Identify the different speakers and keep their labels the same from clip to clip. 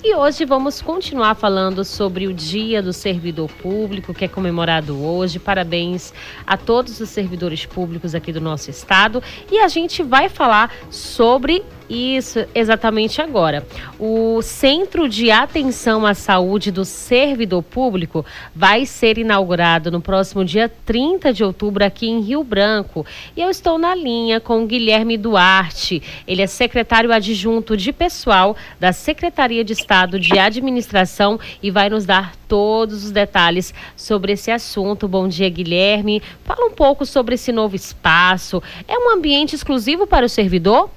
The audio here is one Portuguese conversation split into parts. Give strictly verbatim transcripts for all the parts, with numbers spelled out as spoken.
Speaker 1: E hoje vamos continuar falando sobre o Dia do Servidor Público, que é comemorado hoje. Parabéns a todos os servidores públicos aqui do nosso estado. E a gente vai falar sobre isso exatamente agora. O Centro de Atenção à Saúde do Servidor Público vai ser inaugurado no próximo dia trinta de outubro aqui em Rio Branco. E eu estou na linha com o Guilherme Duarte. Ele é secretário adjunto de pessoal da Secretaria de Estado de Administração e vai nos dar todos os detalhes sobre esse assunto. Bom dia, Guilherme. Fala um pouco sobre esse novo espaço. É um ambiente exclusivo para o servidor?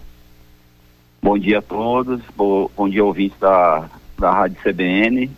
Speaker 2: Bom dia a todos, bom, bom dia ouvintes da, da Rádio C B N.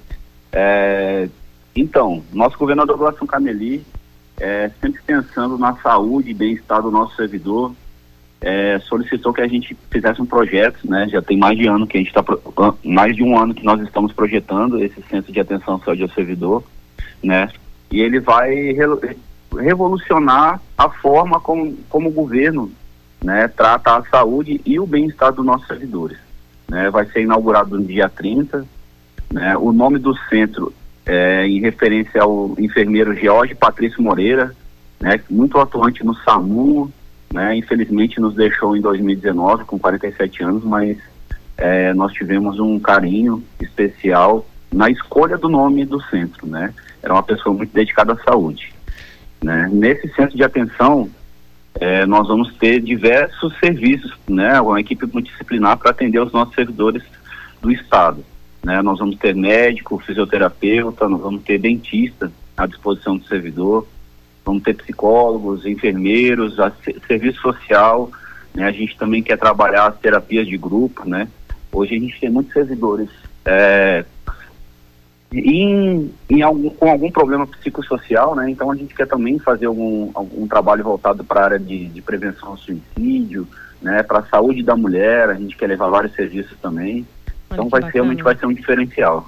Speaker 2: É, então, nosso governador Gladson Cameli, é, sempre pensando na saúde e bem-estar do nosso servidor, é, solicitou que a gente fizesse um projeto, né? Já tem mais de ano que a gente está, mais de um ano que nós estamos projetando esse Centro de Atenção à Saúde ao Servidor, né? E ele vai re, revolucionar a forma como, como o governo, né, trata a saúde e o bem-estar dos nossos servidores, né? Vai ser inaugurado no dia trinta, né? O nome do centro é em referência ao enfermeiro George Patrício Moreira, né, muito atuante no SAMU, né? Infelizmente nos deixou em dois mil e dezenove com quarenta e sete anos, mas é, nós tivemos um carinho especial na escolha do nome do centro, né? Era uma pessoa muito dedicada à saúde, né? Nesse centro de atenção, É, nós vamos ter diversos serviços, né, uma equipe multidisciplinar para atender os nossos servidores do estado, né? Nós vamos ter médico, fisioterapeuta, nós vamos ter dentista à disposição do servidor, vamos ter psicólogos, enfermeiros, a, serviço social, né? A gente também quer trabalhar as terapias de grupo, né? Hoje a gente tem muitos servidores é, Em, em algum, com algum problema psicossocial, né? Então a gente quer também fazer algum, algum trabalho voltado para a área de, de prevenção ao suicídio, né? Para a saúde da mulher, a gente quer levar vários serviços também. Então vai ser, realmente vai ser um diferencial.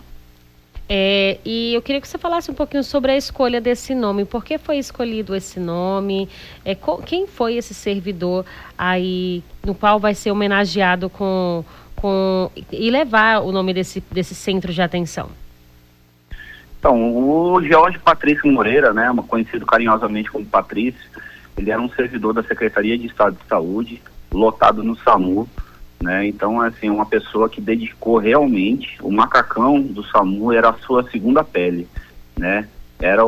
Speaker 1: É, e eu queria que você falasse um pouquinho sobre a escolha desse nome. Por que foi escolhido esse nome? É, co, quem foi esse servidor aí, no qual vai ser homenageado com, com e levar o nome desse, desse centro de atenção?
Speaker 2: Então, o George Patrício Moreira, né, conhecido carinhosamente como Patrício, ele era um servidor da Secretaria de Estado de Saúde, lotado no SAMU, né? Então, assim, uma pessoa que dedicou realmente, o macacão do SAMU era a sua segunda pele, né? Era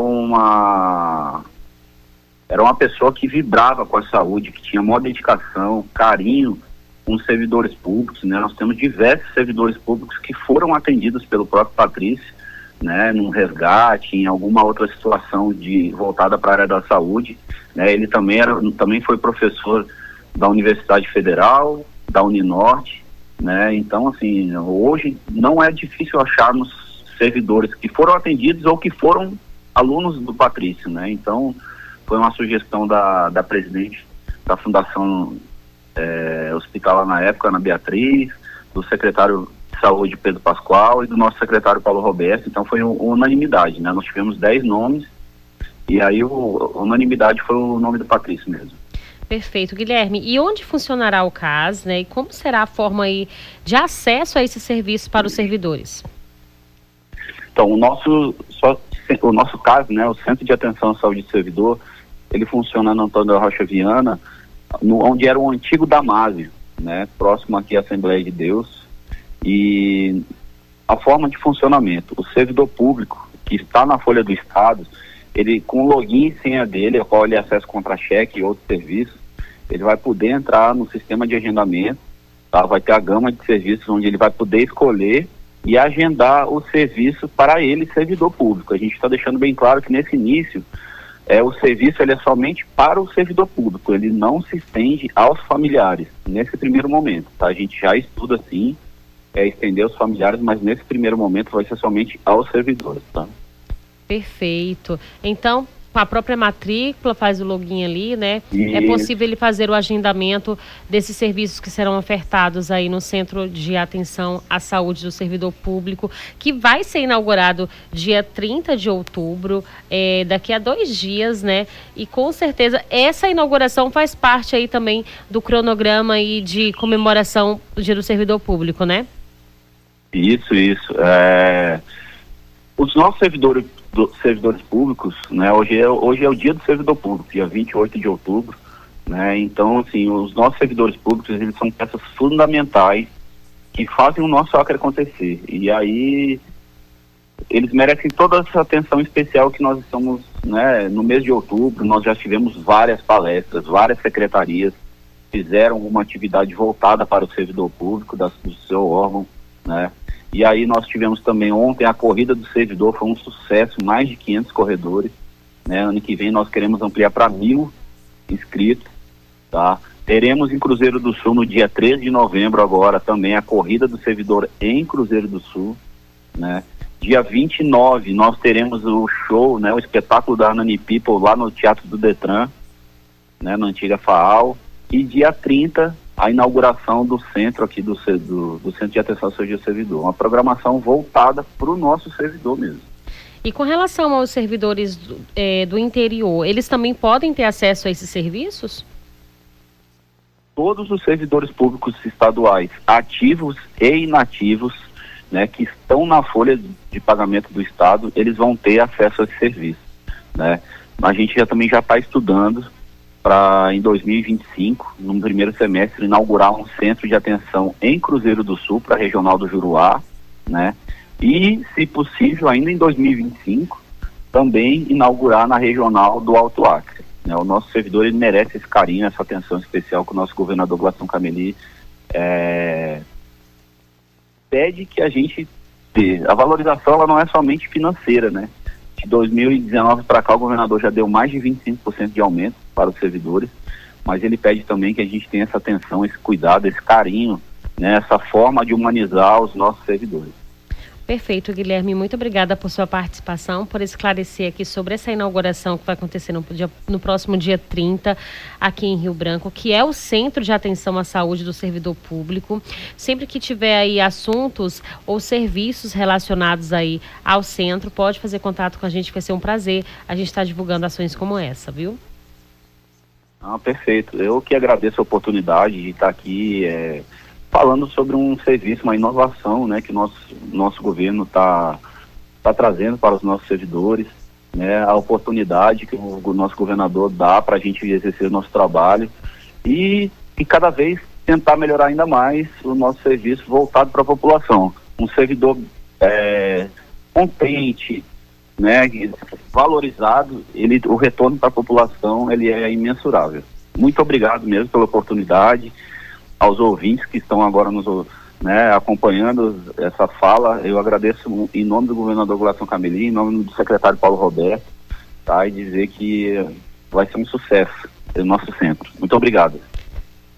Speaker 2: uma era uma pessoa que vibrava com a saúde, que tinha maior dedicação, carinho com os servidores públicos, né? Nós temos diversos servidores públicos que foram atendidos pelo próprio Patrício, né, num resgate, em alguma outra situação de, voltada para a área da saúde, né? Ele também, era, também foi professor da Universidade Federal, da Uninorte, né? Então, assim, hoje não é difícil acharmos servidores que foram atendidos ou que foram alunos do Patrício, né? Então, foi uma sugestão da, da presidente da Fundação é, Hospitalar na época, Ana Beatriz, do secretário Saúde Pedro Pascoal e do nosso secretário Paulo Roberto. Então foi uma unanimidade, né? Nós tivemos dez nomes e aí o, a unanimidade foi o nome do Patrício mesmo.
Speaker 1: Perfeito, Guilherme. E onde funcionará o C A S, né? E como será a forma aí de acesso a esse serviço para os servidores?
Speaker 2: Então, o nosso, só, o nosso C A S, né, o Centro de Atenção à Saúde do Servidor, ele funciona na Antônio da Rocha Viana, no, onde era o antigo Damásio, né? Próximo aqui à Assembleia de Deus. E a forma de funcionamento, o servidor público que está na folha do Estado, ele com o login e senha dele, ao qual ele acessa contra-cheque e outros serviços, ele vai poder entrar no sistema de agendamento, tá? Vai ter a gama de serviços onde ele vai poder escolher e agendar o serviço para ele, servidor público. A gente está deixando bem claro que nesse início, é, o serviço ele é somente para o servidor público, ele não se estende aos familiares, nesse primeiro momento, tá? A gente já estuda sim, é estender os familiares, mas nesse primeiro momento vai ser somente aos servidores, tá?
Speaker 1: Perfeito. Então, a própria matrícula faz o login ali, né?
Speaker 2: E...
Speaker 1: É possível ele fazer o agendamento desses serviços que serão ofertados aí no Centro de Atenção à Saúde do Servidor Público, que vai ser inaugurado dia trinta de outubro, é, daqui a dois dias, né? E com certeza essa inauguração faz parte aí também do cronograma aí de comemoração do Dia do Servidor Público, né?
Speaker 2: Isso, isso. É... Os nossos servidores, do, servidores públicos, né, hoje é, hoje é o dia do servidor público, dia vinte e oito de outubro, né, então, assim, os nossos servidores públicos, eles são peças fundamentais que fazem o nosso Acre acontecer, e aí eles merecem toda essa atenção especial que nós estamos, né, no mês de outubro, nós já tivemos várias palestras, várias secretarias fizeram uma atividade voltada para o servidor público da, do seu órgão, né, e aí nós tivemos também ontem a corrida do servidor, foi um sucesso, mais de quinhentos corredores, né? Ano que vem nós queremos ampliar para mil inscritos, tá? Teremos em Cruzeiro do Sul no dia treze de novembro agora também a corrida do servidor em Cruzeiro do Sul, né? Dia vinte e nove nós teremos o show, né? O espetáculo da Nani People lá no Teatro do Detran, né? Na antiga FAAL, e dia trinta a inauguração do centro aqui do, do, do Centro de Atenção ao Serviço Servidor. Uma programação voltada para o nosso servidor mesmo.
Speaker 1: E com relação aos servidores do, é, do interior, eles também podem ter acesso a esses serviços?
Speaker 2: Todos os servidores públicos estaduais, ativos e inativos, né, que estão na folha de pagamento do Estado, eles vão ter acesso a esse serviço, né? A gente já, também já está estudando para em dois mil e vinte e cinco, no primeiro semestre, inaugurar um centro de atenção em Cruzeiro do Sul, para a Regional do Juruá, né? E, se possível, ainda em dois mil e vinte e cinco, também inaugurar na Regional do Alto Acre, né? O nosso servidor, ele merece esse carinho, essa atenção especial que o nosso governador Gladson Cameli é, pede que a gente dê. A valorização, ela não é somente financeira, né? De dois mil e dezenove para cá, o governador já deu mais de vinte e cinco por cento de aumento para os servidores, mas ele pede também que a gente tenha essa atenção, esse cuidado, esse carinho, né, essa forma de humanizar os nossos servidores.
Speaker 1: Perfeito, Guilherme. Muito obrigada por sua participação, por esclarecer aqui sobre essa inauguração que vai acontecer no, dia, no próximo dia trinta, aqui em Rio Branco, que é o Centro de Atenção à Saúde do Servidor Público. Sempre que tiver aí assuntos ou serviços relacionados aí ao centro, pode fazer contato com a gente, que vai ser um prazer a gente estar divulgando ações como essa, viu?
Speaker 2: Ah, perfeito. Eu que agradeço a oportunidade de estar aqui é, falando sobre um serviço, uma inovação, né, que o nosso, nosso governo está tá trazendo para os nossos servidores, né, a oportunidade que o, o nosso governador dá para a gente exercer o nosso trabalho e, e cada vez tentar melhorar ainda mais o nosso serviço voltado para a população. Um servidor é, contente, né, valorizado, ele, o retorno para a população, ele é imensurável. Muito obrigado mesmo pela oportunidade, aos ouvintes que estão agora nos, né, acompanhando essa fala. Eu agradeço em nome do governador Gladson Cameli, em nome do secretário Paulo Roberto, tá, e dizer que vai ser um sucesso o nosso centro. Muito obrigado.